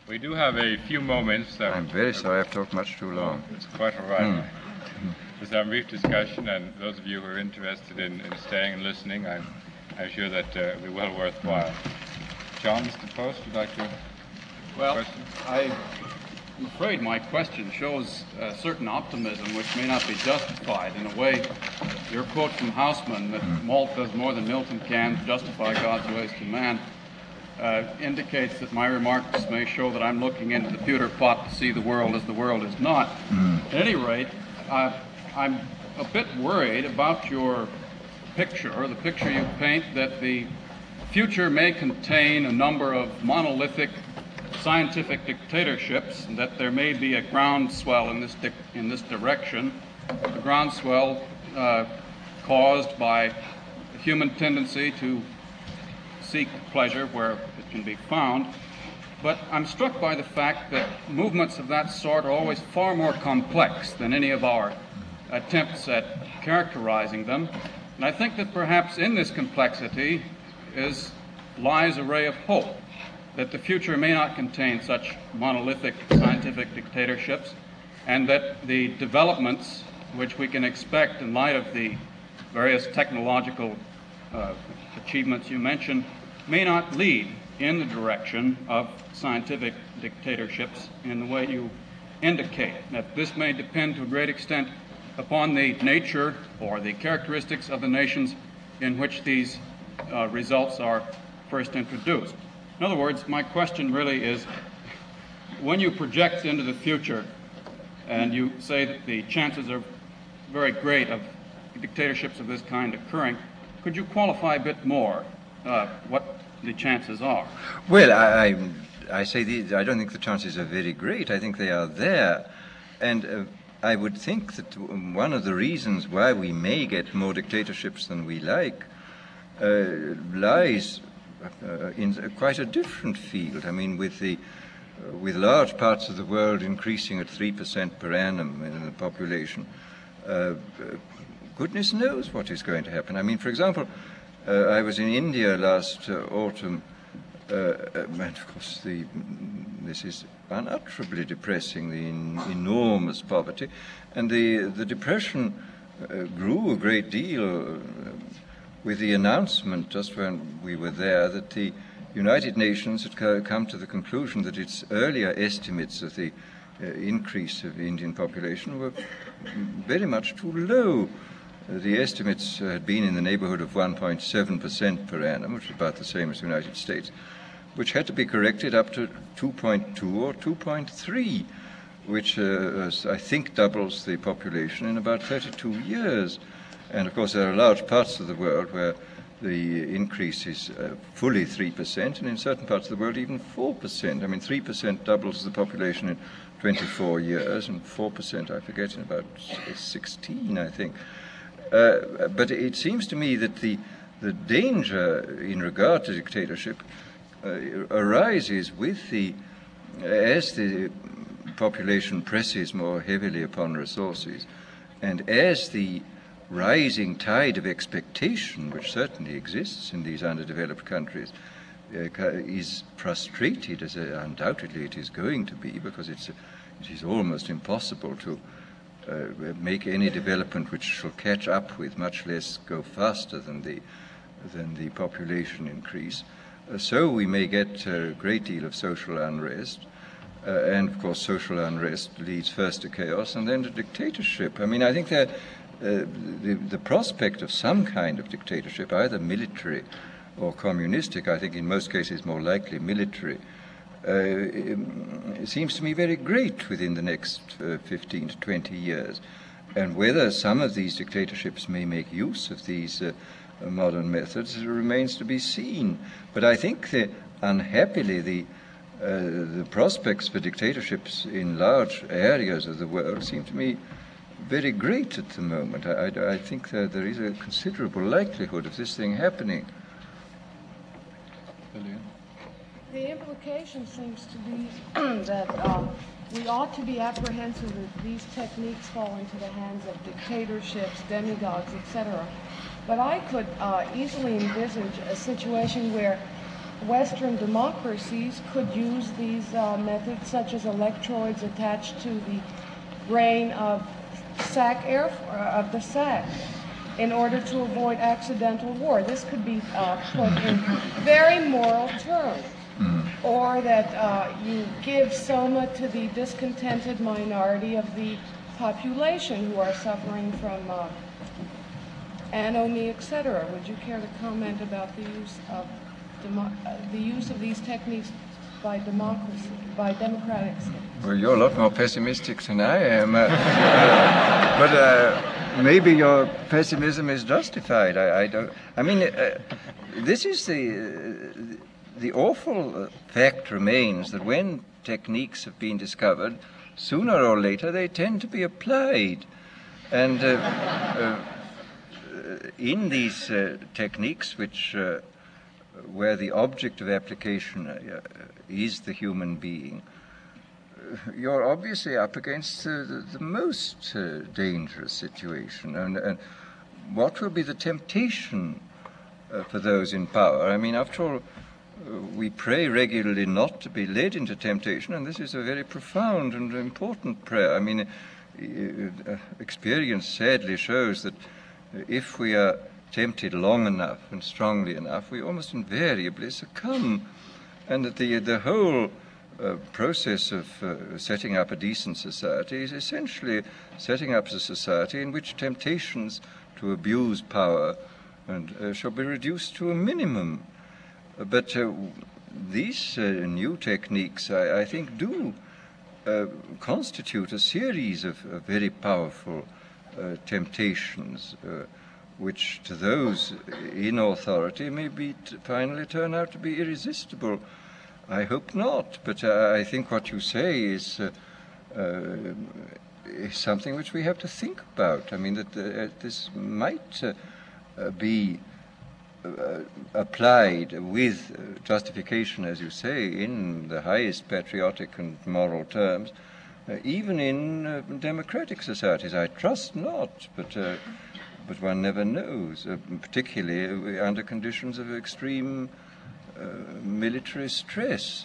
We do have a few moments. I'm very sorry I've talked much too long. It's quite all right. Just have a brief discussion, and those of you who are interested in staying and listening, I'm sure that it'll be well worthwhile. John, Mr. Post, would you like to? Well, I'm afraid my question shows a certain optimism which may not be justified. In a way, your quote from Haussmann, that malt does more than Milton can to justify God's ways to man, indicates that my remarks may show that I'm looking into the pewter pot to see the world as the world is not. At any rate, I'm a bit worried about your picture, or the picture you paint, that the future may contain a number of monolithic scientific dictatorships, and that there may be a groundswell in this direction, a groundswell caused by the human tendency to seek pleasure where it can be found. But I'm struck by the fact that movements of that sort are always far more complex than any of our attempts at characterizing them. And I think that perhaps in this complexity lies a ray of hope, that the future may not contain such monolithic scientific dictatorships, and that the developments which we can expect in light of the various technological achievements you mentioned may not lead in the direction of scientific dictatorships in the way you indicate, that this may depend to a great extent upon the nature or the characteristics of the nations in which these results are first introduced. In other words, my question really is, when you project into the future and you say that the chances are very great of dictatorships of this kind occurring, could you qualify a bit more what the chances are? Well, I say I don't think the chances are very great. I think they are there. And I would think that one of the reasons why we may get more dictatorships than we like lies in quite a different field. I mean, with large parts of the world increasing at 3% per annum in the population, goodness knows what is going to happen. I mean, for example, I was in India last autumn, and of course this is unutterably depressing, the enormous poverty, and the depression grew a great deal with the announcement just when we were there that the United Nations had come to the conclusion that its earlier estimates of the increase of the Indian population were very much too low. The estimates had been in the neighborhood of 1.7% per annum, which is about the same as the United States, which had to be corrected up to 2.2 or 2.3, which I think doubles the population in about 32 years. And of course, there are large parts of the world where the increase is fully 3%, and in certain parts of the world even 4%. I mean, 3% doubles the population in 24 years, and 4%, I forget, in about 16, I think. But it seems to me that the danger in regard to dictatorship arises as the population presses more heavily upon resources, and as the rising tide of expectation, which certainly exists in these underdeveloped countries, is frustrated, as undoubtedly it is going to be, because it is almost impossible to make any development which shall catch up with, much less go faster than the population increase. So we may get a great deal of social unrest, and of course social unrest leads first to chaos and then to dictatorship. I mean, I think that the prospect of some kind of dictatorship, either military or communistic, I think in most cases more likely military, it seems to me very great within the next 15 to 20 years. And whether some of these dictatorships may make use of these modern methods remains to be seen. But I think that, unhappily, the prospects for dictatorships in large areas of the world seem to me very great at the moment. I think that there is a considerable likelihood of this thing happening. The implication seems to be that we ought to be apprehensive that these techniques fall into the hands of dictatorships, demigods, etc. But I could easily envisage a situation where Western democracies could use these methods, such as electrodes attached to the brain of the sac, in order to avoid accidental war. This could be put in very moral terms. Or that you give soma to the discontented minority of the population who are suffering from anomie, etc. Would you care to comment about the use of these techniques by democratic states? Well, you're a lot more pessimistic than I am, but maybe your pessimism is justified. I don't. I mean, this is the awful fact remains that when techniques have been discovered, sooner or later they tend to be applied. And in these techniques, where the object of application is the human being, you're obviously up against the most dangerous situation. And what will be the temptation for those in power? I mean, after all, we pray regularly not to be led into temptation, and this is a very profound and important prayer. I mean, experience sadly shows that if we are tempted long enough and strongly enough, we almost invariably succumb, and that the whole process of setting up a decent society is essentially setting up a society in which temptations to abuse power and shall be reduced to a minimum. But these new techniques, I think, do constitute a series of very powerful temptations, which to those in authority may finally turn out to be irresistible. I hope not, but I think what you say is something which we have to think about. I mean, that this might be applied with justification, as you say, in the highest patriotic and moral terms, even in democratic societies. I trust not, but one never knows, particularly under conditions of extreme military stress.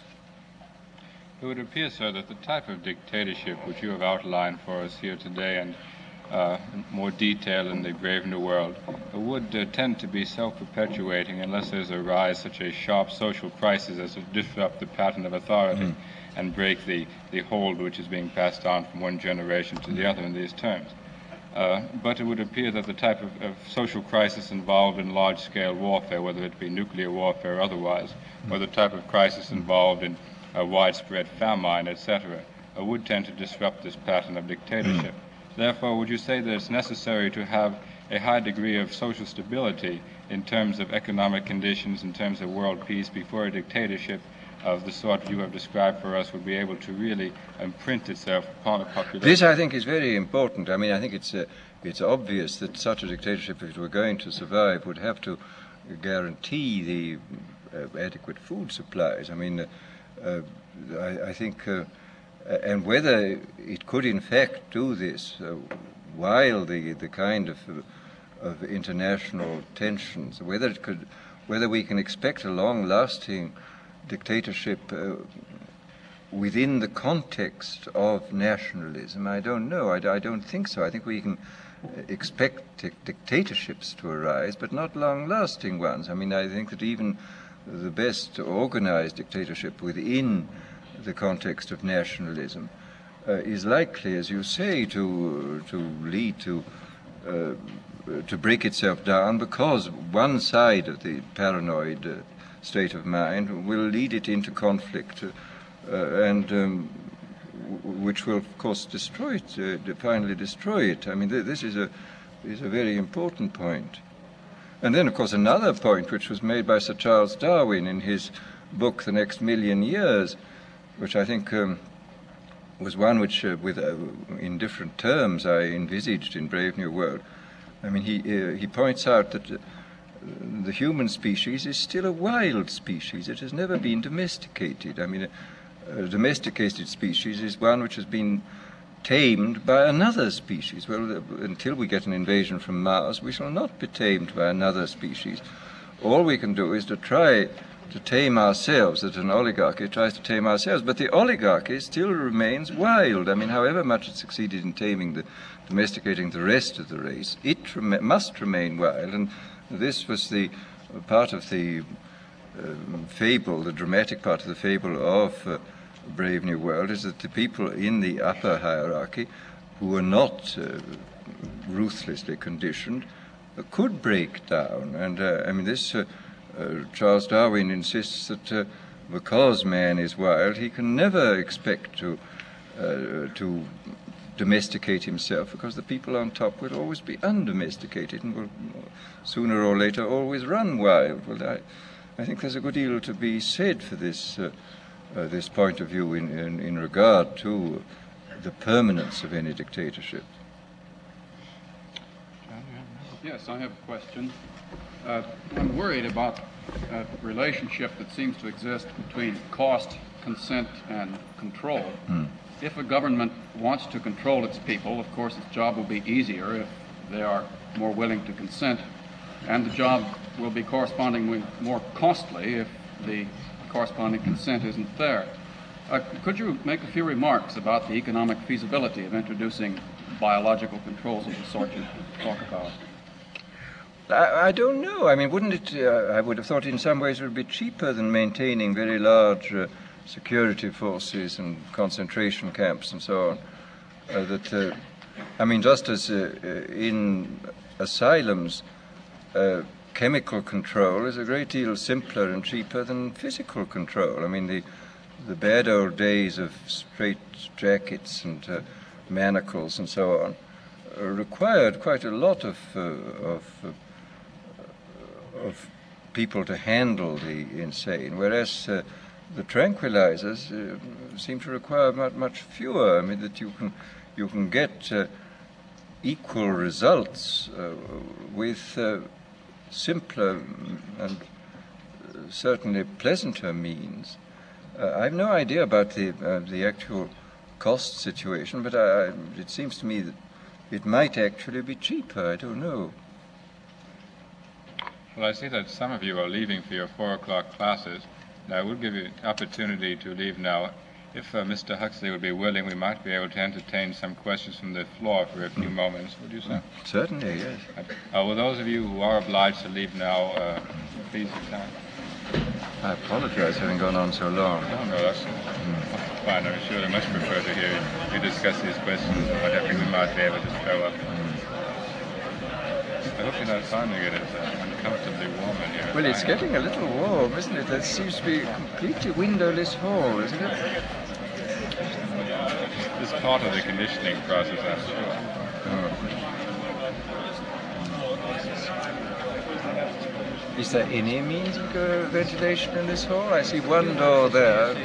It would appear, sir, that the type of dictatorship which you have outlined for us here today and more detail in the Brave New World would tend to be self-perpetuating unless there's a rise such a sharp social crisis as to disrupt the pattern of authority and break the hold which is being passed on from one generation to the other in these terms. But it would appear that the type of social crisis involved in large-scale warfare, whether it be nuclear warfare or otherwise, or the type of crisis involved in widespread famine, etc., would tend to disrupt this pattern of dictatorship. Therefore, would you say that it's necessary to have a high degree of social stability in terms of economic conditions, in terms of world peace, before a dictatorship of the sort you have described for us would be able to really imprint itself upon a population? This, I think, is very important. I mean, I think it's obvious that such a dictatorship, if it were going to survive, would have to guarantee the adequate food supplies. I mean, I think... and whether it could in fact do this while the kind of international tensions, whether we can expect a long-lasting dictatorship within the context of nationalism, I don't know. I don't think so. I think we can expect dictatorships to arise, but not long-lasting ones. I mean, I think that even the best organized dictatorship within the context of nationalism is likely, as you say, to lead to break itself down, because one side of the paranoid state of mind will lead it into conflict, and which will, of course, destroy it, finally destroy it. I mean, this is a very important point. And then, of course, another point which was made by Sir Charles Darwin in his book, The Next Million Years, which I think was one which, in different terms, I envisaged in Brave New World. I mean, he points out that the human species is still a wild species. It has never been domesticated. I mean, a domesticated species is one which has been tamed by another species. Well, until we get an invasion from Mars, we shall not be tamed by another species. All we can do is to try tame ourselves, that an oligarchy tries to tame ourselves, but the oligarchy still remains wild. I mean, however much it succeeded in domesticating the rest of the race, it must remain wild, and this was the part of the fable, the dramatic part of the fable of Brave New World, is that the people in the upper hierarchy, who were not ruthlessly conditioned, could break down. And I mean, this Charles Darwin insists that because man is wild, he can never expect to domesticate himself, because the people on top will always be undomesticated and will sooner or later always run wild. Well, I think there's a good deal to be said for this this point of view in regard to the permanence of any dictatorship. Yes, I have a question. I'm worried about a relationship that seems to exist between cost, consent, and control. If a government wants to control its people, of course its job will be easier if they are more willing to consent, and the job will be correspondingly more costly if the corresponding consent isn't there. Could you make a few remarks about the economic feasibility of introducing biological controls of the sort you talk about? I don't know. I mean, wouldn't it, I would have thought in some ways it would be cheaper than maintaining very large security forces and concentration camps and so on. I mean, just as in asylums, chemical control is a great deal simpler and cheaper than physical control. I mean, the bad old days of straight jackets and manacles and so on required quite a lot of people to handle the insane, whereas the tranquilizers seem to require much fewer. I mean, that you can get equal results with simpler and certainly pleasanter means. I have no idea about the actual cost situation, but it seems to me that it might actually be cheaper. I don't know. Well, I see that some of you are leaving for your 4 o'clock classes. And I would give you an opportunity to leave now. If Mr. Huxley would be willing, we might be able to entertain some questions from the floor for a few moments. Would you say? Certainly, yes. Well, those of you who are obliged to leave now, please return. I apologize having gone on so long. No, that's fine. I'm sure they much prefer to hear you discuss these questions, but I think we might be able to throw up. I hope you're not finding it as uncomfortably warm in here. Well, it's getting a little warm, isn't it? There seems to be a completely windowless hall, isn't it? This is part of the conditioning process, I'm sure. Is there any means of ventilation in this hall? I see one door there.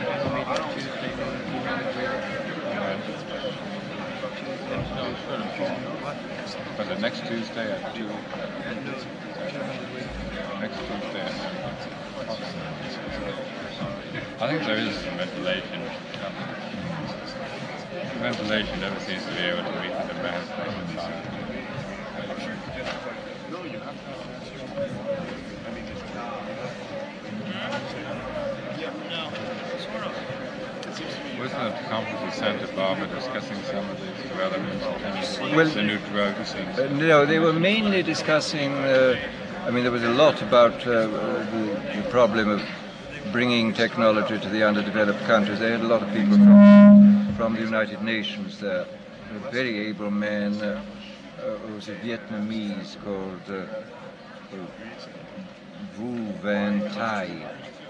But the next Tuesday at 2. Next Tuesday at 2. I think there is some ventilation. Ventilation never seems to be able to meet the demands of the time. Wasn't it the conference center, Barbara, discussing some of these developments, the new drugs? No, they were mainly discussing, I mean, there was a lot about the problem of bringing technology to the underdeveloped countries. They had a lot of people from the United Nations there. A very able man who was a Vietnamese called Vu Van Thai.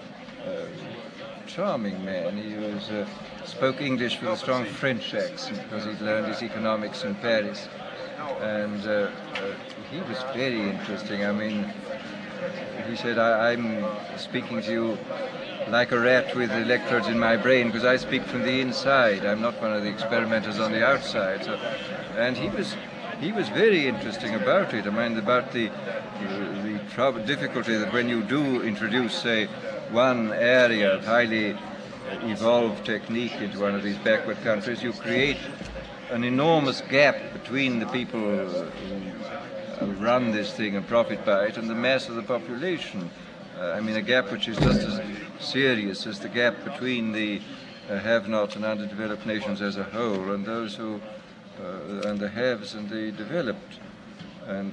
Charming man. He spoke English with a strong French accent because he'd learned his economics in Paris. And he was very interesting. I mean, he said, I'm speaking to you like a rat with electrodes in my brain because I speak from the inside. I'm not one of the experimenters on the outside. So, and he was very interesting about it. I mean, about the difficulty that when you do introduce, say, one area of highly evolved technique into one of these backward countries, you create an enormous gap between the people who run this thing and profit by it and the mass of the population. I mean, a gap which is just as serious as the gap between the have-not and underdeveloped nations as a whole, and those who, and the haves and the developed. And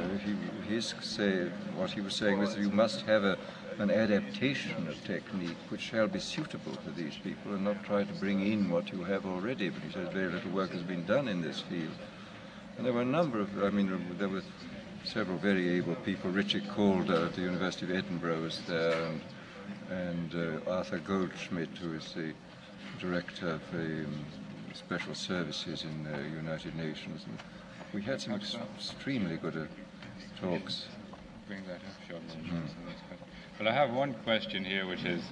what he was saying was that you must have an adaptation of technique which shall be suitable for these people and not try to bring in what you have already. But he says very little work has been done in this field. And there were a number of, there were several very able people. Richard Calder at the University of Edinburgh was there, and Arthur Goldschmidt, who is the director of special services in the United Nations. And we had some extremely good talks. Bring that up, Sheldon. Well, I have one question here, which is,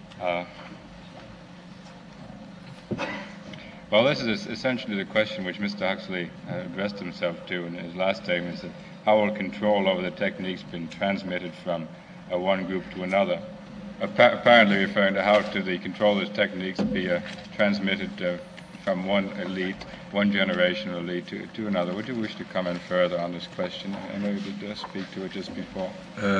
well, this is essentially the question which Mr. Huxley addressed himself to in his last statement, is that how will control over the techniques been transmitted from one group to another? Apparently referring to how to the control of those techniques be transmitted from one elite, one generation of elite to another. Would you wish to comment further on this question? I know you did speak to it just before.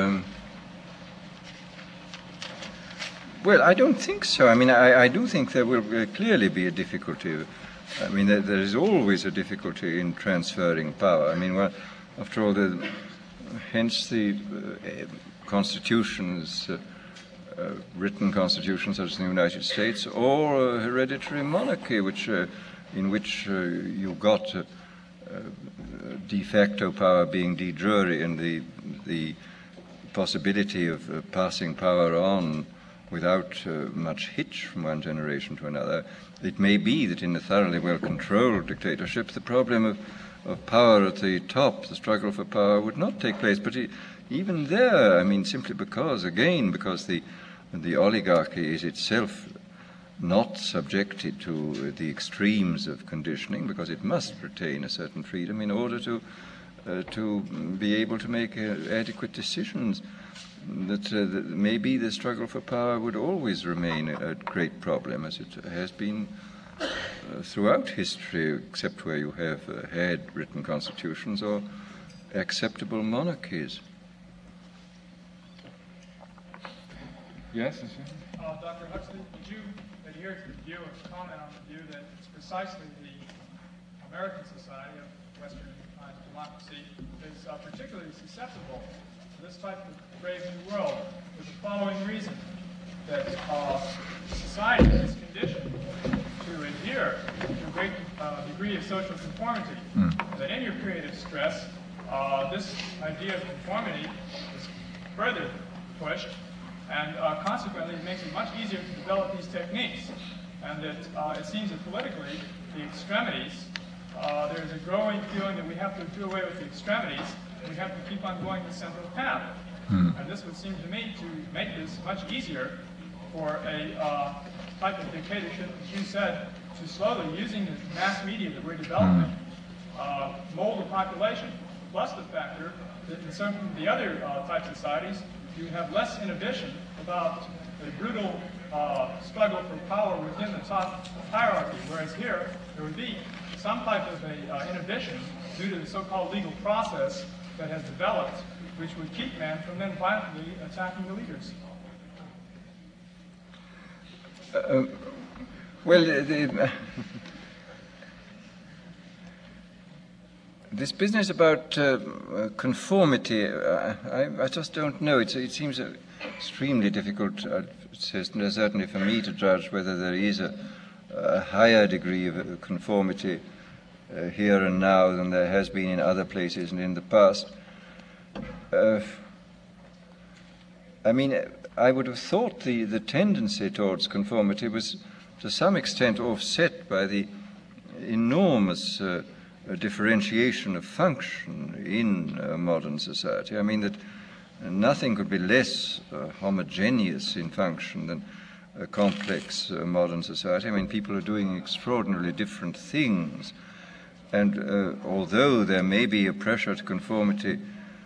Well, I don't think so. I mean, I do think there will clearly be a difficulty. I mean, there is always a difficulty in transferring power. I mean, well, after all, hence the constitutions, written constitutions such as in the United States, or a hereditary monarchy, in which you got de facto power being de jure, and the possibility of passing power on without much hitch from one generation to another. It may be that in a thoroughly well-controlled dictatorship, the problem of power at the top, the struggle for power, would not take place. But even there, I mean, simply because the oligarchy is itself not subjected to the extremes of conditioning, because it must retain a certain freedom in order to be able to make adequate decisions, that maybe the struggle for power would always remain a great problem, as it has been throughout history, except where you have had written constitutions or acceptable monarchies. Yes? Dr. Huxley, would you adhere to the view or comment on the view that it's precisely the American society of Western democracy is particularly susceptible to this type of brave new world for the following reason, that society is conditioned to adhere to a great degree of social conformity, that in your period of stress, this idea of conformity is further pushed, and consequently it makes it much easier to develop these techniques. And that it seems that politically, the extremities, there is a growing feeling that we have to do away with the extremities, and we have to keep on going the central path. And this would seem to me to make this much easier for a type of dictatorship, as you said, to slowly, using the mass media that we're developing, mold the population. Plus the factor that in some of the other type societies, you have less inhibition about the brutal struggle for power within the top hierarchy, whereas here there would be some type of a inhibition due to the so-called legal process that has developed, which would keep men from then violently attacking the leaders. Well, this business about conformity, I just don't know. It seems extremely difficult, certainly for me, to judge whether there is a higher degree of conformity here and now than there has been in other places and in the past. I mean, I would have thought the tendency towards conformity was to some extent offset by the enormous differentiation of function in modern society. I mean that nothing could be less homogeneous in function than a complex modern society. I mean, people are doing extraordinarily different things, and although there may be a pressure to conformity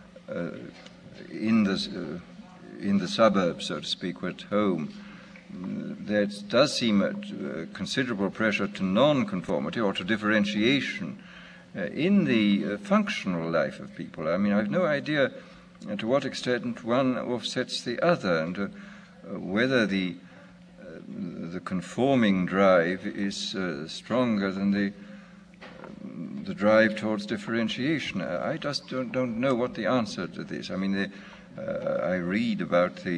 in the suburbs, so to speak, or at home, there does seem a considerable pressure to non-conformity or to differentiation in the functional life of people. I mean, I have no idea to what extent one offsets the other, and whether the conforming drive is stronger than the drive towards differentiation. I just don't know what the answer to this. I mean, I read about the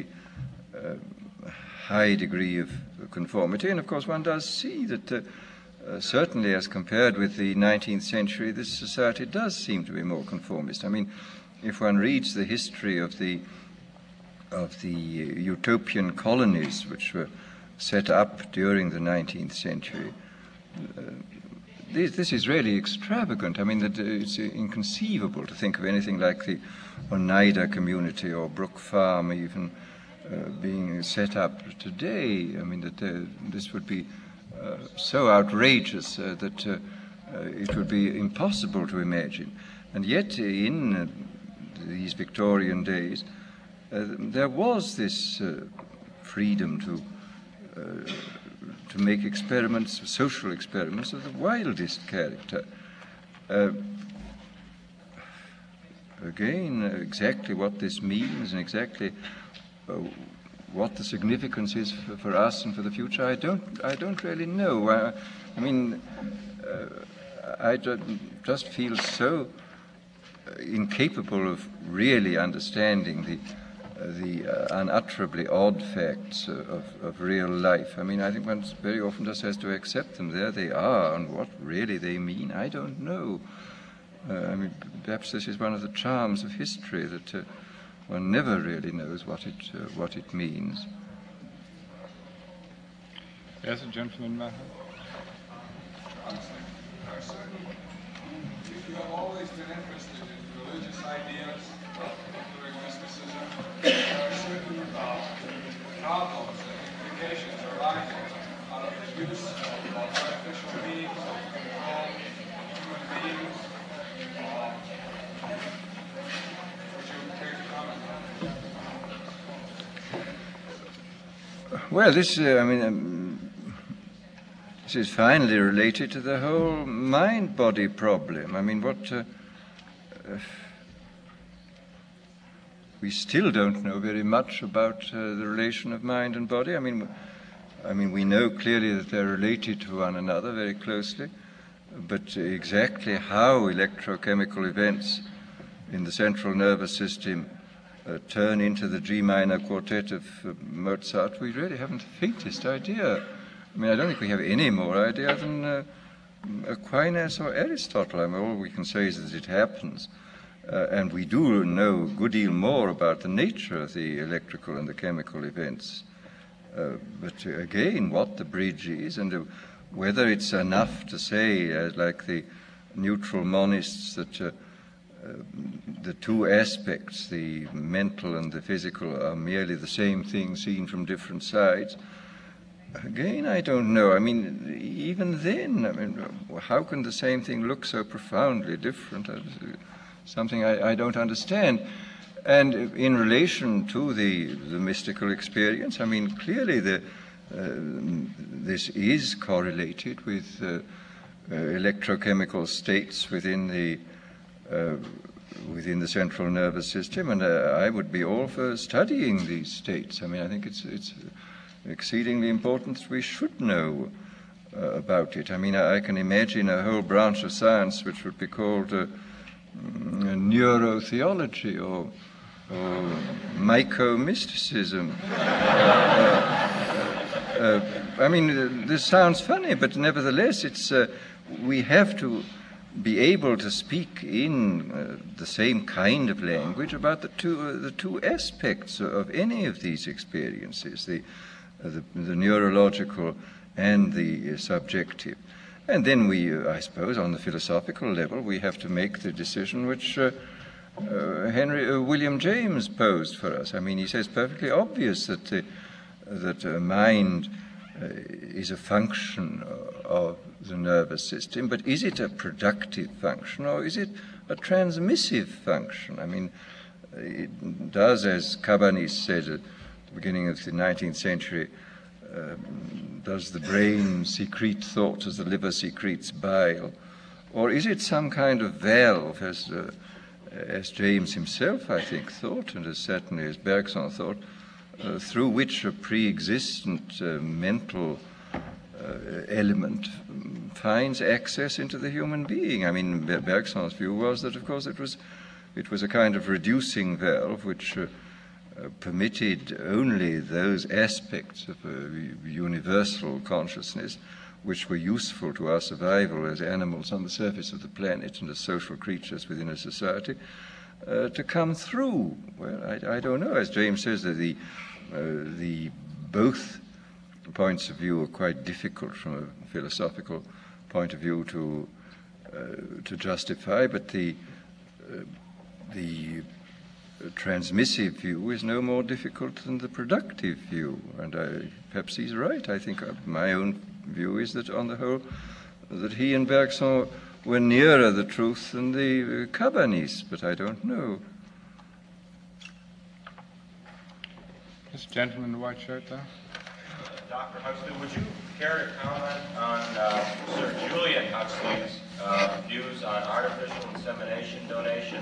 high degree of conformity, and of course one does see that certainly as compared with the 19th century, this society does seem to be more conformist. I mean, if one reads the history of the utopian colonies which were set up during the 19th century, this is really extravagant. I mean, that it's inconceivable to think of anything like the Oneida community or Brook Farm even being set up today. I mean, that this would be so outrageous that it would be impossible to imagine. And yet, in these Victorian days, there was this freedom to make experiments, social experiments of the wildest character. Again, exactly what this means and exactly what the significance is for us and for the future, I don't really know. I mean, I just feel so incapable of really understanding the unutterably odd facts of real life. I mean, I think one very often just has to accept them. There they are, and what really they mean, I don't know. I mean, perhaps this is one of the charms of history, that one never really knows what it means. Yes, a gentleman, Maher. You have always been interested in religious ideas, including mysticism. There are certain problems and implications arising out of the use of artificial means of control human beings. Would you care to comment on that? Well, this is finally related to the whole mind-body problem. I mean, we still don't know very much about the relation of mind and body. I mean, we know clearly that they're related to one another very closely, but exactly how electrochemical events in the central nervous system turn into the G minor quartet of Mozart, we really haven't the faintest idea. I mean, I don't think we have any more idea than Aquinas or Aristotle. I mean, all we can say is that it happens. And we do know a good deal more about the nature of the electrical and the chemical events. But again, what the bridge is and whether it's enough to say, like the neutral monists, that the two aspects, the mental and the physical, are merely the same thing seen from different sides. Again, I don't know. I mean, even then, I mean, how can the same thing look so profoundly different? Something I don't understand. And in relation to the mystical experience, I mean, clearly this is correlated with electrochemical states within the central nervous system, and I would be all for studying these states. I mean, I think it's exceedingly important that we should know about it. I mean, I can imagine a whole branch of science which would be called neurotheology or myco-mysticism. I mean, this sounds funny, but nevertheless, it's we have to be able to speak in the same kind of language about the two aspects of any of these experiences, the neurological and the subjective. And then I suppose, on the philosophical level, we have to make the decision which William James posed for us. I mean, he says perfectly obvious that mind is a function of the nervous system, but is it a productive function or is it a transmissive function? I mean, it does, as Cabanis said at the beginning of the 19th century, does the brain secrete thought as the liver secretes bile? Or is it some kind of valve, as as James himself, I think, thought, and as certainly as Bergson thought, through which a pre-existent mental element finds access into the human being. I mean, Bergson's view was that, of course, it was a kind of reducing valve which permitted only those aspects of a universal consciousness which were useful to our survival as animals on the surface of the planet and as social creatures within a society to come through. Well, I don't know. As James says, that the both points of view are quite difficult from a philosophical point of view to justify, but the transmissive view is no more difficult than the productive view, and perhaps he's right. I think my own view is that, on the whole, that he and Bergson were nearer the truth than the Cabanis, but I don't know. This gentleman in the white shirt there. Dr. Huxley, would you care to comment on Sir Julian Huxley's views on artificial insemination donation?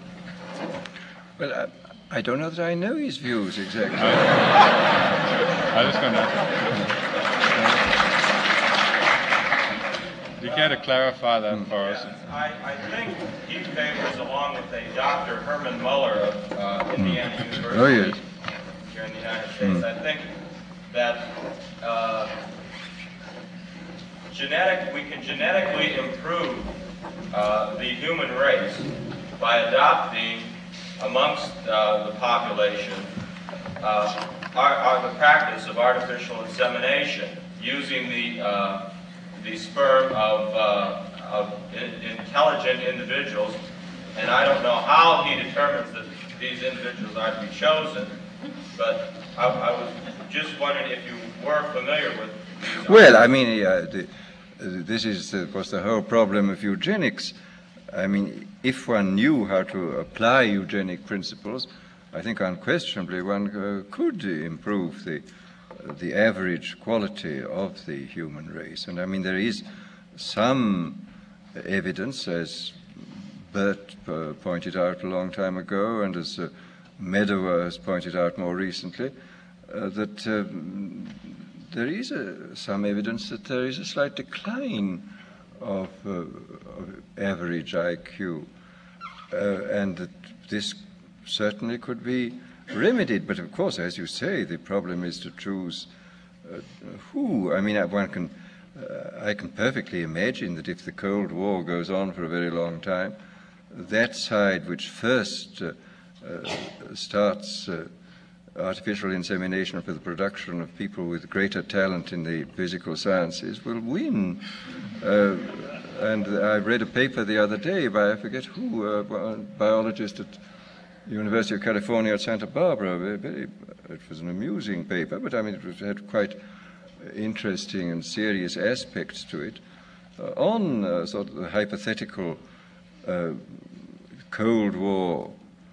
Well, I don't know that I know his views exactly. I was going to. Do you care to clarify that for us? I think he favors, along with a Dr. Herman Muller of Indiana University here in the United States, I think that we can genetically improve the human race by adopting amongst the population the practice of artificial insemination, using the sperm of intelligent individuals. And I don't know how he determines that these individuals are to be chosen, but I was just wondering if you were familiar with these. Well, I mean, this is, of course, the whole problem of eugenics. I mean, if one knew how to apply eugenic principles, I think unquestionably one could improve the average quality of the human race. And I mean, there is some evidence, as Bert pointed out a long time ago, and as Medower has pointed out more recently, that there is some evidence that there is a slight decline of average IQ, and that this certainly could be remedied. But of course, as you say, the problem is to choose who. I mean, I can perfectly imagine that if the Cold War goes on for a very long time, that side which first starts artificial insemination for the production of people with greater talent in the physical sciences will win. And I read a paper the other day by, I forget who, a biologist at the University of California at Santa Barbara. It was an amusing paper, but I mean, it had quite interesting and serious aspects to it on sort of the hypothetical Cold War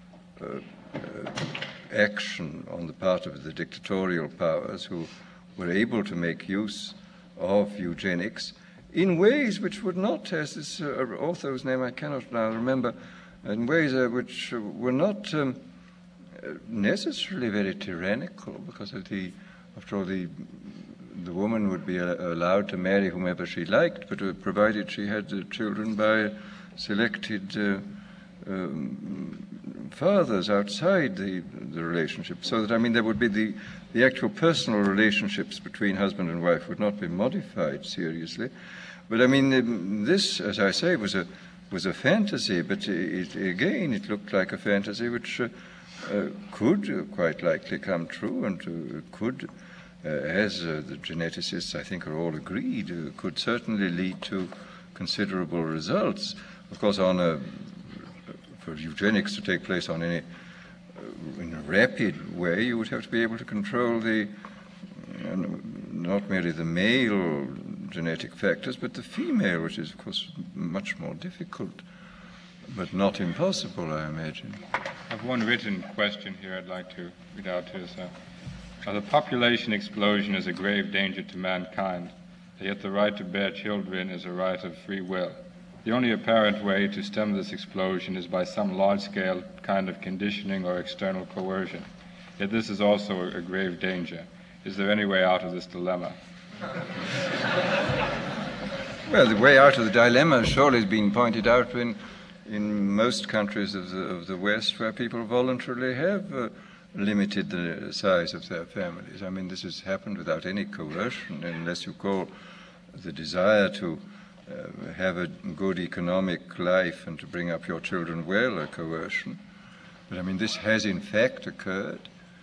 action on the part of the dictatorial powers who were able to make use of eugenics in ways which would not, as this author whose name I cannot now remember, in ways which were not necessarily very tyrannical, because after all, the woman would be allowed to marry whomever she liked, but provided she had children by selected fathers outside the relationship, so that, I mean, there would be the actual personal relationships between husband and wife would not be modified seriously. But I mean, this, as I say, was a fantasy, but it looked like a fantasy which could quite likely come true, and could, as the geneticists I think are all agreed, could certainly lead to considerable results. Of course, for eugenics to take place in a rapid way, you would have to be able to control not merely the male genetic factors, but the female, which is, of course, much more difficult, but not impossible, I imagine. I have one written question here I'd like to read out to us. The population explosion is a grave danger to mankind, yet the right to bear children is a right of free will. The only apparent way to stem this explosion is by some large-scale kind of conditioning or external coercion. Yet this is also a grave danger. Is there any way out of this dilemma? Well, the way out of the dilemma surely has been pointed out in most countries of the West, where people voluntarily have limited the size of their families. I mean, this has happened without any coercion, unless you call the desire to have a good economic life and to bring up your children well a coercion. But I mean, this has in fact occurred.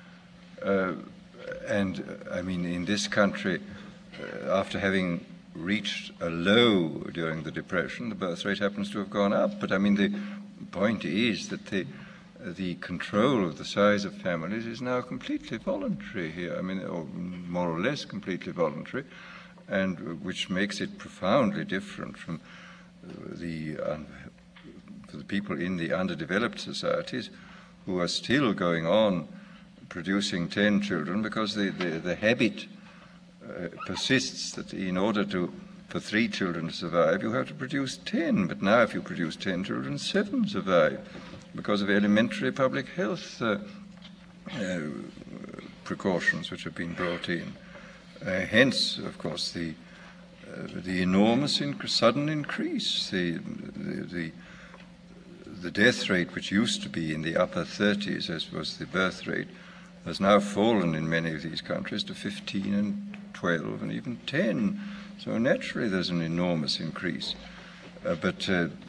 And I mean, in this country, after having reached a low during the Depression, the birth rate happens to have gone up. But I mean, the point is that the control of the size of families is now completely voluntary here. I mean, or more or less completely voluntary, and which makes it profoundly different from for the people in the underdeveloped societies who are still going on producing 10 children because the habit persists that in order for 3 children to survive, you have to produce 10. But now if you produce 10 children, 7 survive because of elementary public health precautions which have been brought in. Hence, of course, the enormous sudden increase. The death rate, which used to be in the upper 30s, as was the birth rate, has now fallen in many of these countries to 15 and 12 and even 10. So naturally there's an enormous increase. But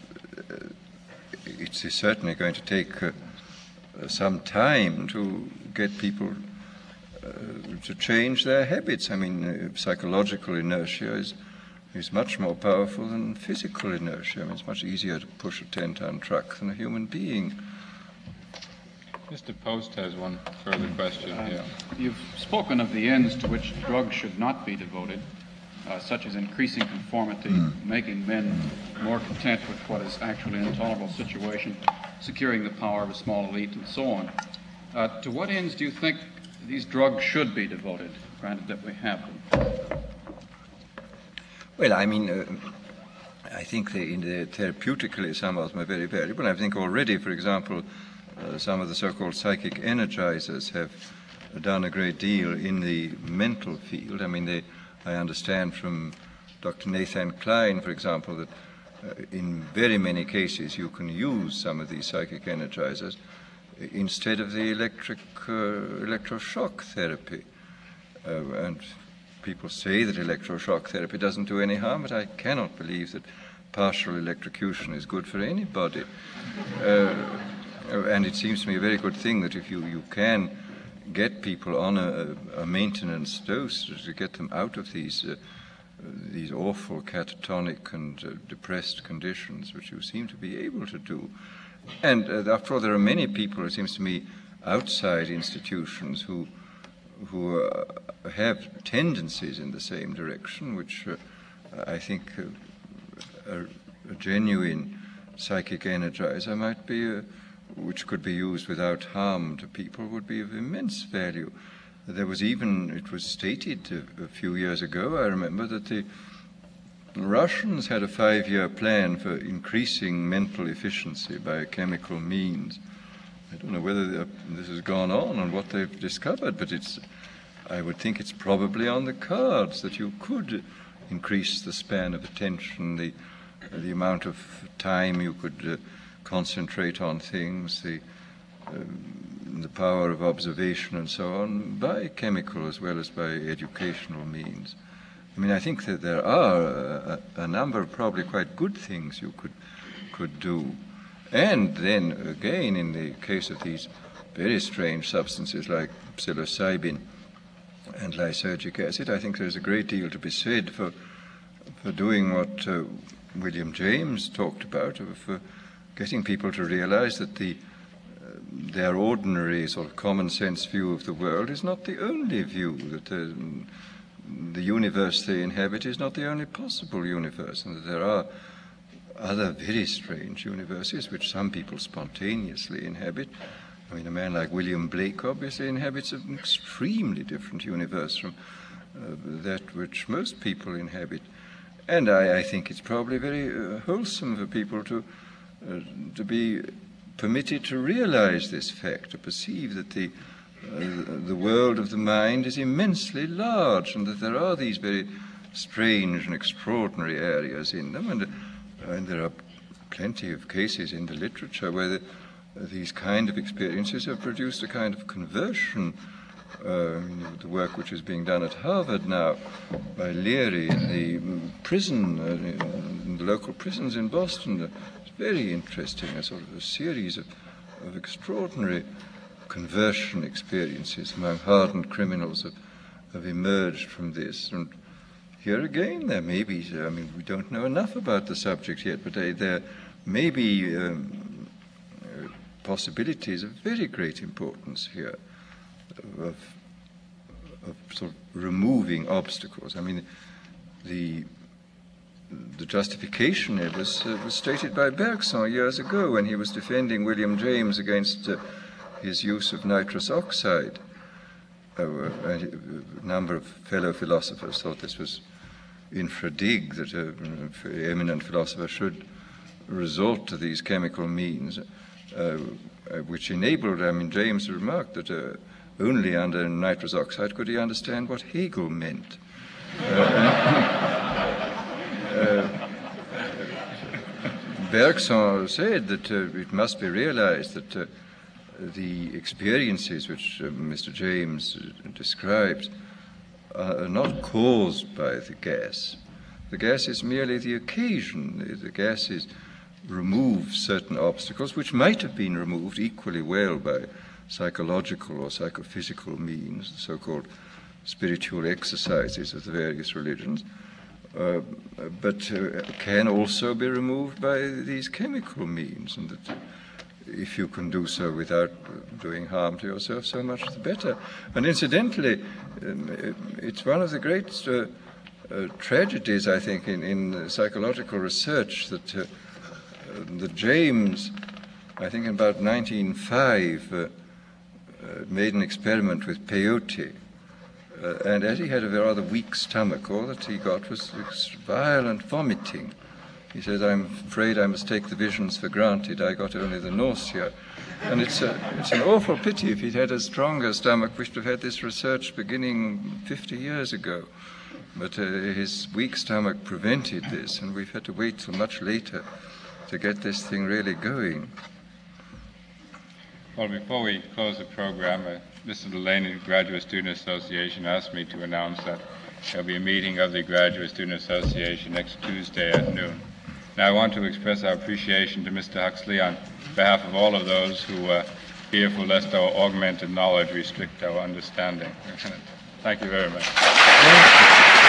it's certainly going to take some time to get people to change their habits. I mean, psychological inertia is much more powerful than physical inertia. I mean, it's much easier to push a 10-ton truck than a human being. Mr. Post has one further question here. You've spoken of the ends to which drugs should not be devoted, such as increasing conformity, making men more content with what is actually an intolerable situation, securing the power of a small elite, and so on. To what ends do you think these drugs should be devoted, granted that we have them? Well, I mean, I think therapeutically some of them are very valuable. I think already, for example, some of the so-called psychic energizers have done a great deal in the mental field. I mean, I understand from Dr. Nathan Klein, for example, that in very many cases you can use some of these psychic energizers instead of the electroshock therapy. And people say that electroshock therapy doesn't do any harm, but I cannot believe that partial electrocution is good for anybody. And it seems to me a very good thing that if you can get people on a maintenance dose to get them out of these awful catatonic and depressed conditions, which you seem to be able to do. And after all, there are many people, it seems to me, outside institutions who have tendencies in the same direction, which I think a genuine psychic energizer might be, which could be used without harm to people, would be of immense value. There was even, it was stated a few years ago, I remember, that the Russians had a 5-year plan for increasing mental efficiency by chemical means. I don't know whether this has gone on and what they've discovered, but I would think it's probably on the cards that you could increase the span of attention, the amount of time you could concentrate on things, the power of observation and so on, by chemical as well as by educational means. I mean, I think that there are a number of probably quite good things you could do. And then, again, in the case of these very strange substances like psilocybin and lysergic acid, I think there's a great deal to be said for doing what William James talked about, of getting people to realize that their ordinary sort of common sense view of the world is not the only view, that the universe they inhabit is not the only possible universe, and that there are other very strange universes which some people spontaneously inhabit. I mean, a man like William Blake obviously inhabits an extremely different universe from that which most people inhabit. And I think it's probably very wholesome for people to be permitted to realize this fact, to perceive that the world of the mind is immensely large, and that there are these very strange and extraordinary areas in them, and there are plenty of cases in the literature where these kind of experiences have produced a kind of conversion. The work which is being done at Harvard now by Leary in the prison, in the local prisons in Boston, it's very interesting, a sort of a series of extraordinary conversion experiences among hardened criminals have emerged from this. And here again, there may be, we don't know enough about the subject yet, but there may be possibilities of very great importance here of sort of removing obstacles. I mean, the justification was stated by Bergson years ago when he was defending William James against his use of nitrous oxide. A number of fellow philosophers thought this was infra dig, that an eminent philosopher should resort to these chemical means, which enabled, James remarked that only under nitrous oxide could he understand what Hegel meant. Bergson said that it must be realized that the experiences which Mr. James described are not caused by the gas. The gas is merely the occasion. The gases remove certain obstacles which might have been removed equally well by psychological or psychophysical means, the so-called spiritual exercises of the various religions, but can also be removed by these chemical means, and that if you can do so without doing harm to yourself, so much the better. And incidentally, it's one of the great tragedies, I think, in psychological research that James, I think in about 1905, made an experiment with peyote. And as he had a rather weak stomach, all that he got was violent vomiting. He said, "I'm afraid I must take the visions for granted. I got only the nausea." And it's an awful pity. If he'd had a stronger stomach, we should have had this research beginning 50 years ago. But his weak stomach prevented this, and we've had to wait till much later to get this thing really going. Well, before we close the program, Mr. Delaney, Graduate Student Association, asked me to announce that there'll be a meeting of the Graduate Student Association next Tuesday at noon. Now, I want to express our appreciation to Mr. Huxley on behalf of all of those who are fearful lest our augmented knowledge restrict our understanding. Thank you very much.